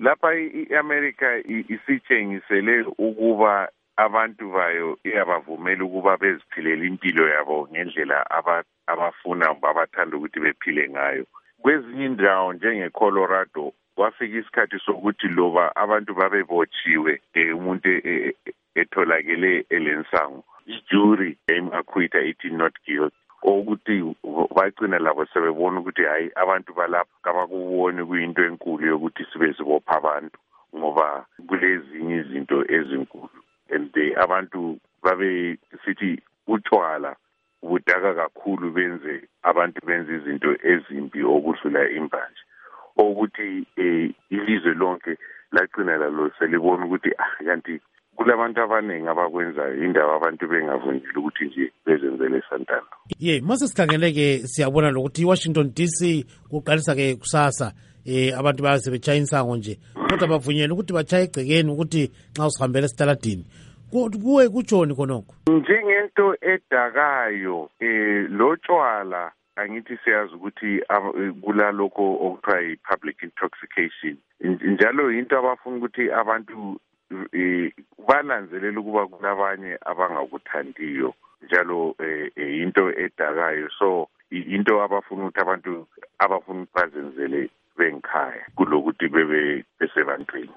lapha iAmerica isitshengisele ukuba abantu bayo iyabavumela ukuba beziphilela impilo yabo ngendlela abafuna abathanda ukuthi bephile ngayo. Kwezinye indawo njengeColorado kwafika isikhathi sokuthi loba abantu babebotshiwe umuntu etholakele elensango ijury emakhwitha ithi not guilty, ukuthi bagcina labo sebebona ukuthi hayi abantu balapha kabakuboni kuyinto enkulu yokuthi sibe sibopha abantu ngoba kulezinye izinto ezinkulu and abantu babe sithi utshwala ubudaka kakhulu abantu benze izinto ezimbi okudlula imbanje, ukuthi ilizwe lonke lagcina lalo selibona ukuthi kanti kulabantu abaningi abakwenzayo indaba abantu bengavunyelwa ukuthi nje bezenzele santando. Mase sikhangeleke siyabona lokuthi iWashington DC kuqalisa ke kusasa abantu bayasebetshaya insango nje kodwa bavunyelwa ukuthi batshaye egcekeni ukuthi nxa usihambela esitaladini. Kuwe kutshoni khonokho? Njengento edakayo lo tshwala angithi siyazi ukuthi kulalokho okuthiwa yi-public intoxication, njalo into abafuna ukuthi abantu bananzelela ukuba kulabanye abangakuthandiyo njalo into edakayo, so into abafuna ukuthi abantu abafuna bazenzele bengikhaya kulokuthi bebe besebantwini.